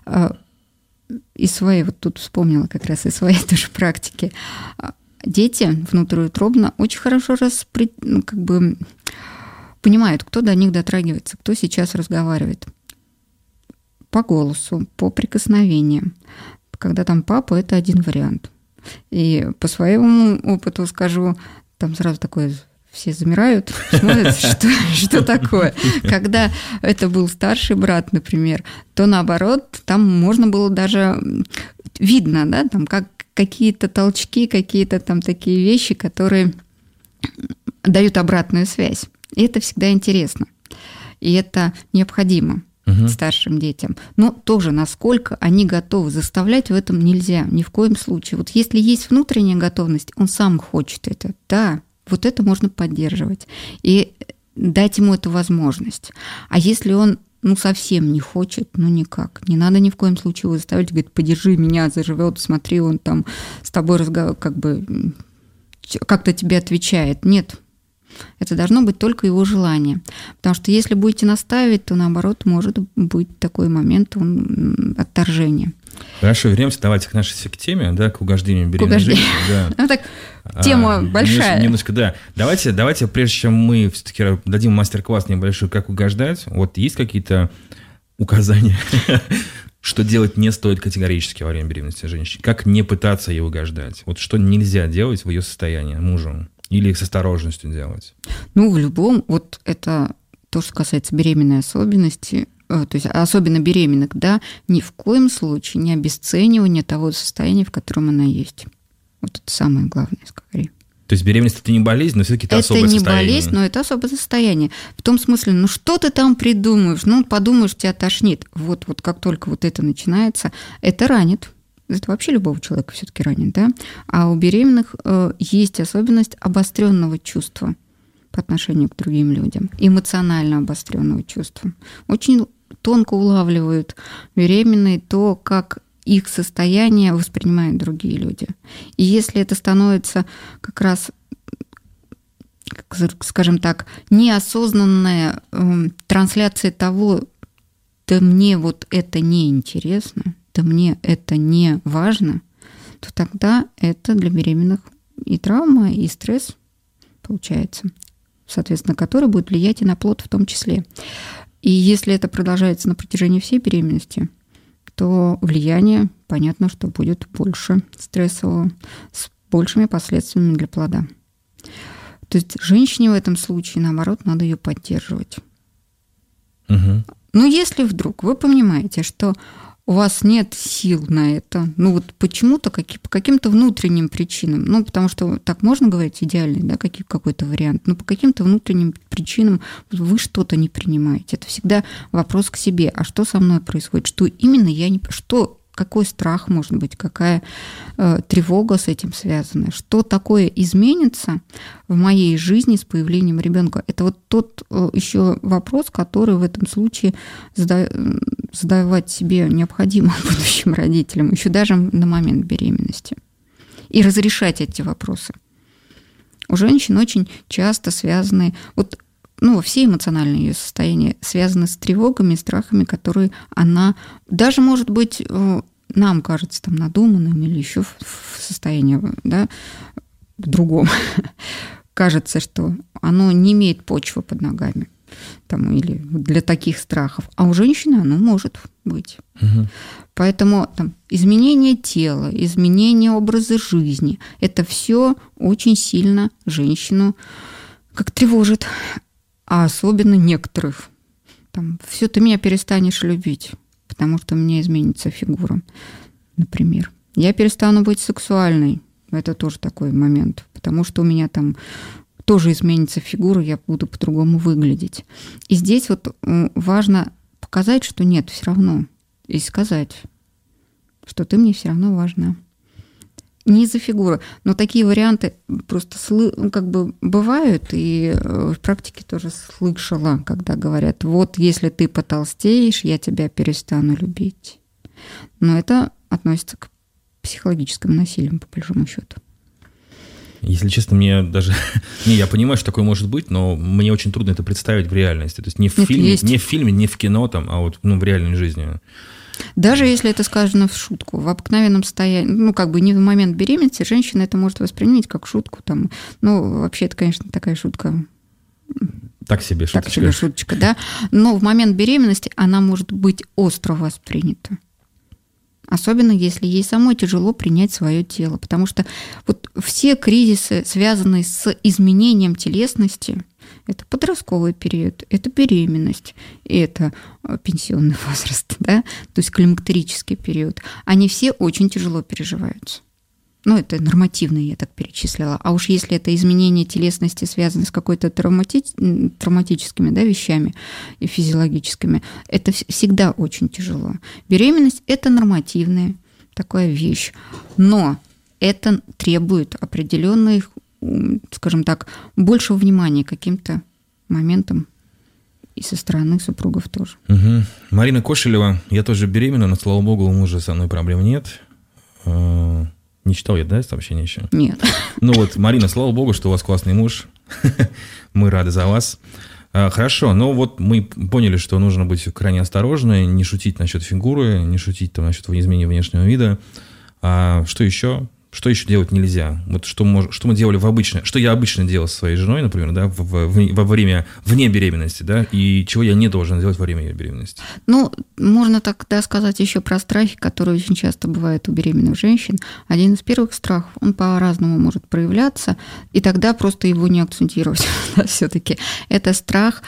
Из своей, вот тут вспомнила как раз из своей тоже практики. Дети внутриутробно очень хорошо распри... ну, как бы понимают, кто до них дотрагивается, кто сейчас разговаривает. По голосу, по прикосновениям. Когда там папа, это один вариант. И по своему опыту скажу, там сразу такое, все замирают, смотрят, что, что такое. Когда это был старший брат, например, то наоборот, там можно было даже видно, да, там как какие-то толчки, какие-то там такие вещи, которые дают обратную связь. И это всегда интересно. И это необходимо угу. старшим детям. Но тоже, насколько они готовы, заставлять в этом нельзя, ни в коем случае. Вот если есть внутренняя готовность, он сам хочет это, да, вот это можно поддерживать и дать ему эту возможность. А если он ну, совсем не хочет, ну, никак. Не надо ни в коем случае его заставить, говорит, подержи меня, заживет, смотри, он там с тобой разговаривает, как бы как-то тебе отвечает. Нет, это должно быть только его желание. Потому что если будете настаивать, то, наоборот, может быть такой момент он, отторжения. Хорошо, вернемся давайте к нашей теме, да, к угождению беременной женщины. Да. Ну так, тема а, большая. Немножко, да. Давайте, давайте, прежде чем мы все-таки дадим мастер-класс небольшой, как угождать, вот есть какие-то указания, что делать не стоит категорически во время беременности женщины? Как не пытаться ей угождать? Вот что нельзя делать в ее состоянии мужу? Или с осторожностью делать? Ну, в любом, вот это то, что касается беременной особенности, то есть особенно беременных, да, ни в коем случае не обесценивание того состояния, в котором она есть. Вот это самое главное, скорее. То есть беременность – это не болезнь, но все-таки это, это особое состояние. Это не болезнь, но это особое состояние. В том смысле, ну что ты там придумаешь? Ну, подумаешь, тебя тошнит. Вот, вот как только вот это начинается, это ранит. Это вообще любого человека все-таки ранит, да? А у беременных э, есть особенность обостренного чувства по отношению к другим людям, эмоционально обостренного чувства. Очень тонко улавливают беременные то, как их состояние воспринимают другие люди. И если это становится как раз, скажем так, неосознанная э, трансляция того, да мне вот это неинтересно, да мне это не важно, то тогда это для беременных и травма, и стресс получается, соответственно, который будет влиять и на плод в том числе. И если это продолжается на протяжении всей беременности, то влияние, понятно, что будет больше стрессового, с большими последствиями для плода. То есть женщине в этом случае, наоборот, надо ее поддерживать. Угу. Но если вдруг вы понимаете, что у вас нет сил на это, ну вот почему-то, какие, по каким-то внутренним причинам, ну потому что так можно говорить идеальный, да, какой- какой-то вариант, но по каким-то внутренним причинам вы что-то не принимаете. Это всегда вопрос к себе, а что со мной происходит, что именно я не... Что, какой страх может быть, какая э, тревога с этим связана, что такое изменится в моей жизни с появлением ребенка. Это вот тот э, еще вопрос, который в этом случае зада- задавать себе необходимо будущим родителям, еще даже на момент беременности. И разрешать эти вопросы. У женщин очень часто связаны... Вот, ну, все эмоциональные ее состояния связаны с тревогами, страхами, которые она даже, может быть, нам кажется там надуманным или еще в состоянии, да, в другом. Кажется, что оно не имеет почвы под ногами там, или для таких страхов. А у женщины оно может быть. Угу. Поэтому там, изменение тела, изменение образа жизни – это все очень сильно женщину как тревожит. А особенно некоторых. Там, все, ты меня перестанешь любить, потому что у меня изменится фигура, например. Я перестану быть сексуальной. Это тоже такой момент. Потому что у меня там тоже изменится фигура, я буду по-другому выглядеть. И здесь вот важно показать, что нет, все равно. И сказать, что ты мне все равно важна. Не из-за фигуры, но такие варианты просто слы- как бы бывают, и в практике тоже слышала, когда говорят, вот если ты потолстеешь, я тебя перестану любить. Но это относится к психологическому насилию, по большому счету. Если честно, мне даже... Не, я понимаю, что такое может быть, но мне очень трудно это представить в реальности. То есть не в, фильме, не в фильме, не в кино, там, а вот ну, в реальной жизни. Даже если это сказано в шутку, в обыкновенном состоянии, ну, как бы не в момент беременности, женщина это может воспринимать как шутку. Там. Ну, вообще, это, конечно, такая шутка Так себе шуточка. Так себе шуточка, да. Но в момент беременности она может быть остро воспринята. Особенно если ей самой тяжело принять свое тело. Потому что вот все кризисы, связанные с изменением телесности, это подростковый период, это беременность, это пенсионный возраст, да, то есть климактерический период, они все очень тяжело переживаются. Ну, это нормативные, я так перечислила. А уж если это изменение телесности связано с какой-то травмати... травматическими, да, вещами и физиологическими, это всегда очень тяжело. Беременность – это нормативная такая вещь, но это требует определенных, скажем так, большего внимания к каким-то моментам и со стороны супругов тоже. Угу. Марина Кошелева, я тоже беременна, но, слава богу, у мужа со мной проблем нет. Не читал я, да, сообщение еще? Нет. Ну вот, Марина, слава богу, что у вас классный муж. Мы рады за вас. Хорошо, но вот мы поняли, что нужно быть крайне осторожны, не шутить насчет фигуры, не шутить там насчет изменения внешнего вида. А что еще? Что еще делать нельзя? Вот что, мож, что мы делали в обычно, что я обычно делал со своей женой, например, да, в, в, во время, вне беременности, да, и чего я не должен делать во время ее беременности? Ну, можно тогда сказать еще про страхи, которые очень часто бывают у беременных женщин. Один из первых страхов, он по-разному может проявляться, и тогда просто его не акцентировать все-таки. Это страх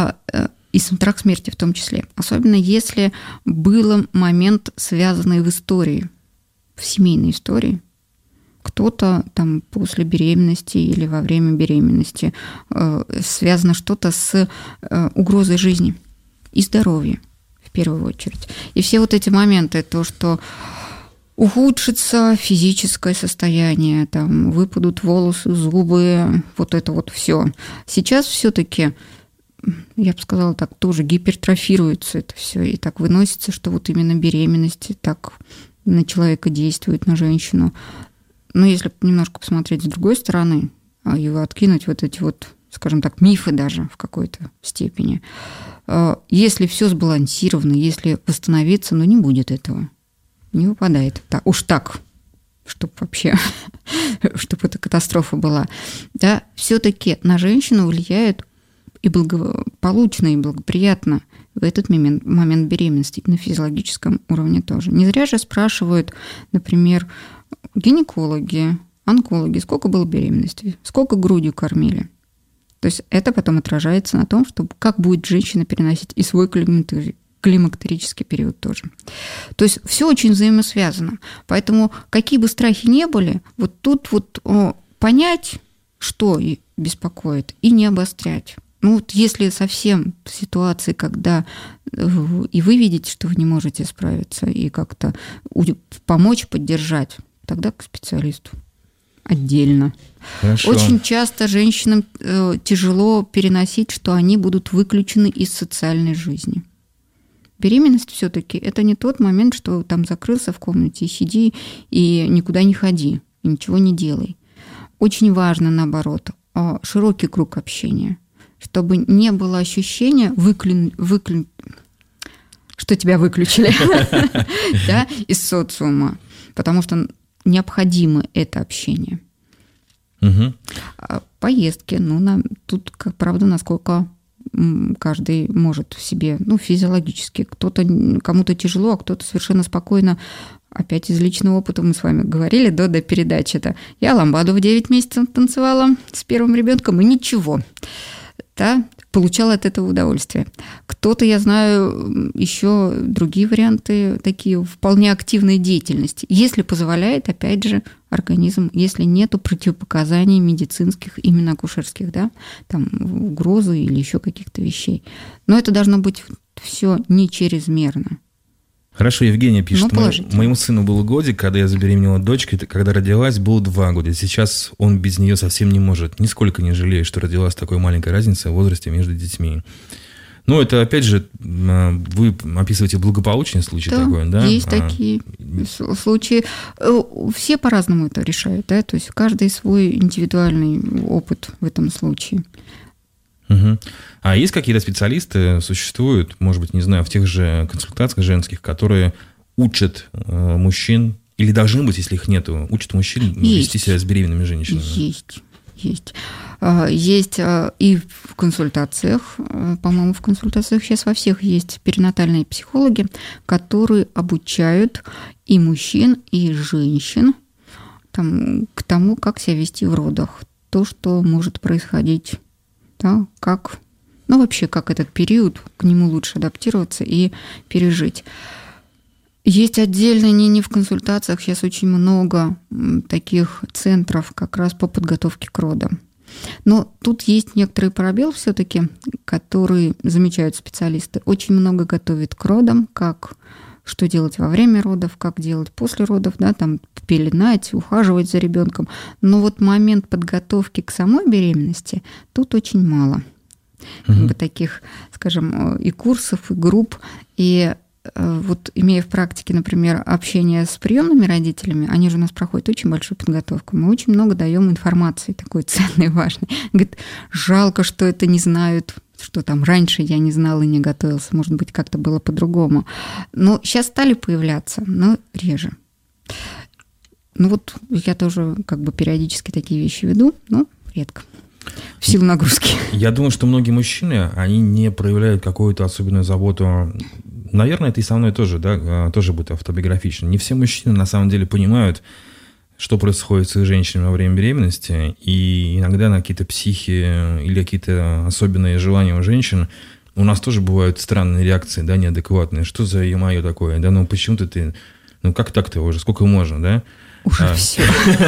и страх смерти в том числе. Особенно если был момент, связанный в истории, в семейной истории. Кто-то там после беременности или во время беременности э, связано что-то с э, угрозой жизни и здоровья в первую очередь. И все вот эти моменты, то, что ухудшится физическое состояние, там, выпадут волосы, зубы, вот это вот все. Сейчас все-таки, я бы сказала так, тоже гипертрофируется это все, и так выносится, что вот именно беременность так на человека действует, на женщину. Но если немножко посмотреть с другой стороны, его откинуть вот эти вот, скажем так, мифы даже в какой-то степени, если все сбалансировано, если восстановиться, но не будет этого, не выпадает. Так, уж так, чтобы вообще, чтобы эта катастрофа была. Да, все-таки на женщину влияет и благополучно, и благоприятно в этот момент, момент беременности, и на физиологическом уровне тоже. Не зря же спрашивают, например, гинекологи, онкологи, сколько было беременности, сколько грудью кормили. То есть это потом отражается на том, что как будет женщина переносить и свой климактерический период тоже. То есть все очень взаимосвязано. Поэтому какие бы страхи ни были, вот тут вот о, понять, что беспокоит, и не обострять. Ну вот если совсем в ситуации, когда и вы видите, что вы не можете справиться, и как-то помочь, поддержать, тогда к специалисту отдельно. Хорошо. Очень часто женщинам э, тяжело переносить, что они будут выключены из социальной жизни. Беременность все-таки это не тот момент, что там закрылся в комнате и сиди, и никуда не ходи, и ничего не делай. Очень важно, наоборот, широкий круг общения, чтобы не было ощущения, выклю... Выклю... что тебя выключили из социума, потому что необходимо это общение. Угу. Поездки, ну, на, тут, как правда, насколько каждый может в себе, ну, физиологически. Кто-то, кому-то тяжело, а кто-то совершенно спокойно. Опять из личного опыта мы с вами говорили до, до передачи-то. Я ламбаду в девять месяцев танцевала с первым ребенком, и ничего. Да, получала от этого удовольствие. Кто-то, я знаю, еще другие варианты, такие вполне активной деятельности. Если позволяет, опять же, организм, если нету противопоказаний медицинских, именно акушерских, да, там угрозы или еще каких-то вещей. Но это должно быть все не чрезмерно. Хорошо, Евгения пишет, ну, Мо, моему сыну был годик, когда я забеременела дочкой, когда родилась, было два года. Сейчас он без нее совсем не может. Нисколько не жалею, что родилась такой маленькой разницей в возрасте между детьми. Ну, это, опять же, вы описываете благополучный случай да, такой, да? Есть а... такие случаи. Все по-разному это решают, да? То есть каждый свой индивидуальный опыт в этом случае. Угу. А есть какие-то специалисты, существуют, может быть, не знаю, в тех же консультациях женских, которые учат э, мужчин, или должны быть, если их нету, учат мужчин есть. Вести себя с беременными женщинами? Есть, есть. Есть и в консультациях, по-моему, в консультациях сейчас во всех есть перинатальные психологи, которые обучают и мужчин, и женщин там, к тому, как себя вести в родах, то, что может происходить, да, как, ну вообще, как этот период, к нему лучше адаптироваться и пережить. Есть отдельно, не, не в консультациях, сейчас очень много таких центров как раз по подготовке к родам. Но тут есть некоторый пробел все-таки, который замечают специалисты. Очень много готовят к родам, как что делать во время родов, как делать после родов, да, там пеленать, ухаживать за ребенком. Но вот момент подготовки к самой беременности тут очень мало. Угу. Как бы таких, скажем, и курсов, и групп, и вот имея в практике, например, общение с приемными родителями, они же у нас проходят очень большую подготовку. Мы очень много даем информации такой ценной, важной. Говорит, жалко, что это не знают, что там раньше я не знала и не готовился. Может быть, как-то было по-другому. Но сейчас стали появляться, но реже. Ну вот я тоже как бы периодически такие вещи веду, но редко. В силу нагрузки. Я думаю, что многие мужчины, они не проявляют какую-то особенную заботу. Наверное, это и со мной тоже, да, тоже будет автобиографично. Не все мужчины на самом деле понимают, что происходит с их женщинами во время беременности, и иногда на какие-то психи или какие-то особенные желания у женщин у нас тоже бывают странные реакции, да, неадекватные. Что за е-мое такое? Да, ну почему-то ты, ну как так-то уже, сколько можно, да? Уже а, все.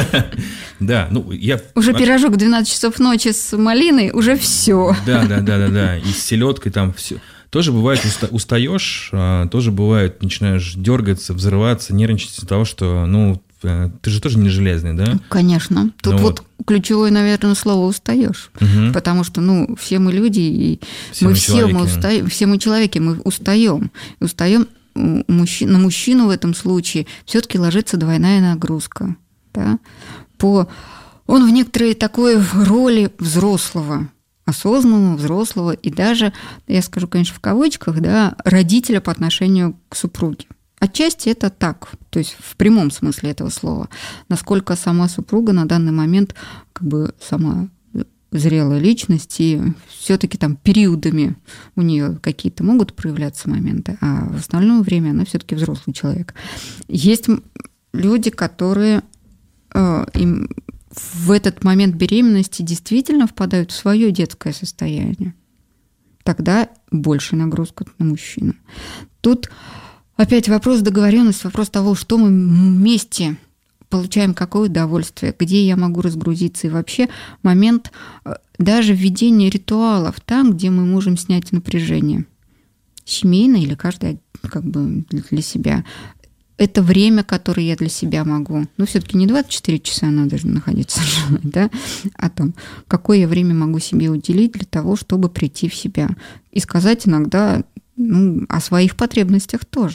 Да, ну я... Уже пирожок в двенадцать часов ночи с малиной, уже все. Да, да, да, да, да. И с селедкой там все. Тоже бывает, уста- устаешь, а, тоже бывает, начинаешь дергаться, взрываться, нервничать из-за того, что, ну, ты же тоже не железный, да? Конечно. Тут ну, вот ключевое, наверное, слово «устаешь». Угу. Потому что, ну, все мы люди, и все мы, мы все, мы устаем, все мы человеки, мы устаем. И устаем мужчин, на мужчину в этом случае все-таки ложится двойная нагрузка. Да? По, он в некоторой такой роли взрослого, осознанного, взрослого и даже, я скажу, конечно, в кавычках, да, родителя по отношению к супруге. Отчасти это так, то есть в прямом смысле этого слова. Насколько сама супруга на данный момент как бы сама зрелая личность, и все-таки там периодами у нее какие-то могут проявляться моменты, а в остальное время она все-таки взрослый человек. Есть люди, которые э, им в этот момент беременности действительно впадают в свое детское состояние. Тогда больше нагрузка на мужчину. Тут опять вопрос договоренности, вопрос того, что мы вместе получаем, какое удовольствие, где я могу разгрузиться. И вообще момент даже введения ритуалов там, где мы можем снять напряжение. Семейное или каждый как бы для себя. Это время, которое я для себя могу. Ну, все-таки не двадцать четыре часа надо же находиться с женой, да? А там, какое я время могу себе уделить для того, чтобы прийти в себя. И сказать иногда ну, о своих потребностях тоже.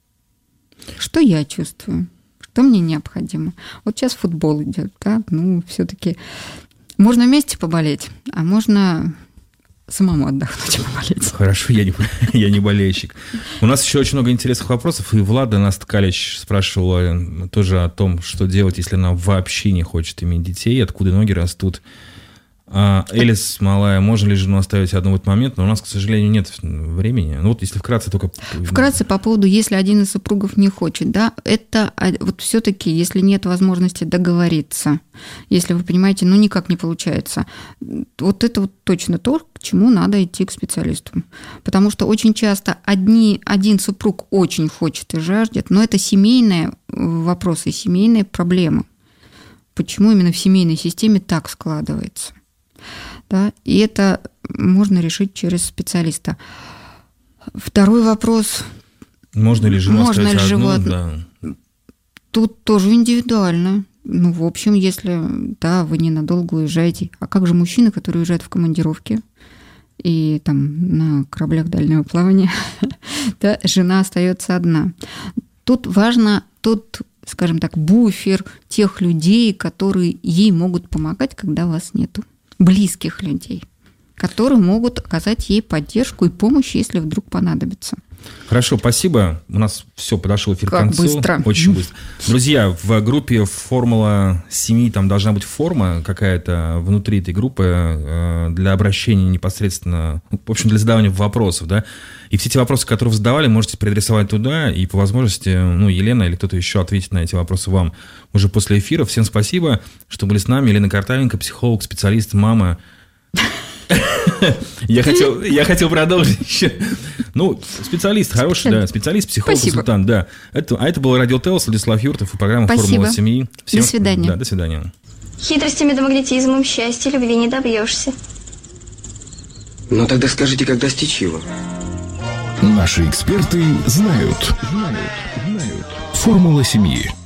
Что я чувствую? Что мне необходимо? Вот сейчас футбол идет, да? Ну, все-таки можно вместе поболеть, а можно самому отдохнуть и поболеть. Хорошо, я не, я не болельщик. У нас еще очень много интересных вопросов. И Влада Насткалич спрашивала тоже о том, что делать, если она вообще не хочет иметь детей, откуда ноги растут. А, Элис малая, можно ли жену оставить одну в этот момент? Но у нас, к сожалению, нет времени. Ну вот если вкратце только... Вкратце по поводу, если один из супругов не хочет, да, это вот все-таки, если нет возможности договориться, если вы понимаете, ну никак не получается, вот это вот точно то, к чему надо идти к специалисту. Потому что очень часто одни, один супруг очень хочет и жаждет, но это семейные вопросы, семейные проблемы. Почему именно в семейной системе так складывается? Да, и это можно решить через специалиста. Второй вопрос. Можно ли жену можно оставить ли одну? Живот... Да. Тут тоже индивидуально. Ну, в общем, если да, вы ненадолго уезжаете. А как же мужчины, которые уезжают в командировки и там на кораблях дальнего плавания, да, жена остается одна. Тут важно тот, скажем так, буфер тех людей, которые ей могут помогать, когда вас нету. Близких людей, которые могут оказать ей поддержку и помощь, если вдруг понадобится. Хорошо, спасибо. У нас все, подошел эфир Как к концу. быстро. Очень быстро. Друзья, в группе «Формула семьи» там должна быть форма какая-то внутри этой группы э, для обращения непосредственно, в общем, для задавания вопросов, да. И все те вопросы, которые вы задавали, можете переадресовать туда, и по возможности, ну, Елена или кто-то еще ответит на эти вопросы вам уже после эфира. Всем спасибо, что были с нами. Елена Картавенко, психолог, специалист, мама. Я хотел, я хотел продолжить еще. Ну, специалист хороший, да, специалист, психолог, Спасибо. консультант, да. Это, а это был Радио Телс, Владислав Юртов и программа Спасибо. «Формула семьи». До свидания. Да, до свидания. Хитростями да магнетизмом счастья любви не добьешься. Ну тогда скажите, как достичь его? Наши эксперты знают. Формула семьи.